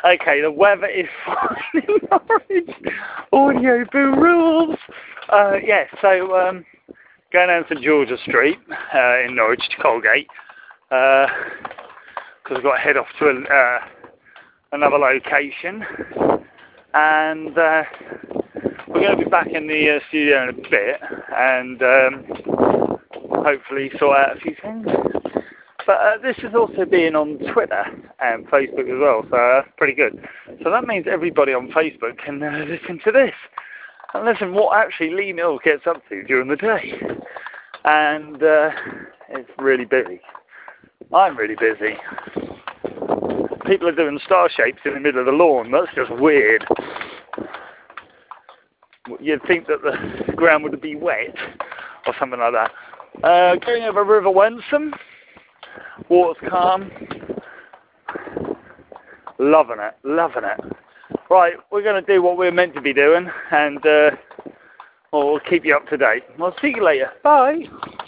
Okay, the weather is fine in Norwich. Audio boo rules. Yeah, so going down St George's Street in Norwich to Colgate, because I've got to head off to another location, and we're going to be back in the studio in a bit, and hopefully sort out a few things. But this is also being on Twitter and Facebook as well, so that's pretty good. So that means everybody on Facebook can listen to this and listen what actually Lee Mills gets up to during the day. And it's really busy. I'm really busy. People are doing star shapes in the middle of the lawn. That's just weird. You'd think that the ground would be wet or something like that. Going over River Wensum. Water's calm. Loving it, loving it. Right, we're going to do what we're meant to be doing, and we'll keep you up to date. I'll see you later. Bye.